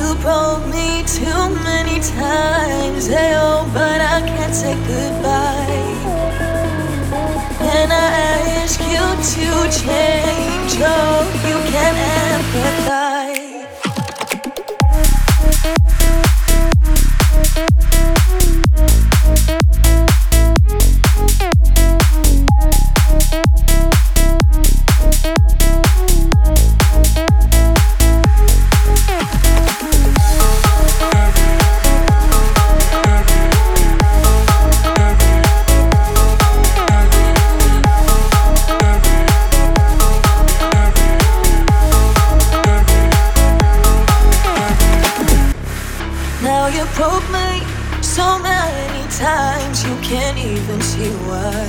You broke me too many times, hey, oh, but I can't say goodbye. And I ask you to change, oh, you can't empathize. Now you broke me so many times, you can't even see why.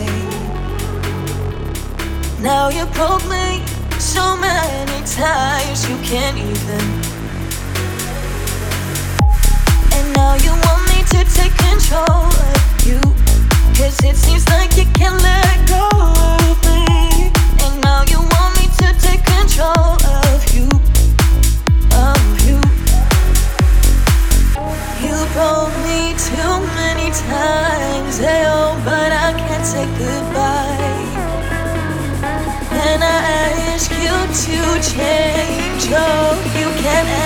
Now you broke me so many times, you can't even. And now you want me to take control of you, 'cause it seems like you can't let go of me. And now you want me to take control of you, of you. You broke me too many times, hey, oh, but I can't say goodbye. And I ask you to change, oh, you can't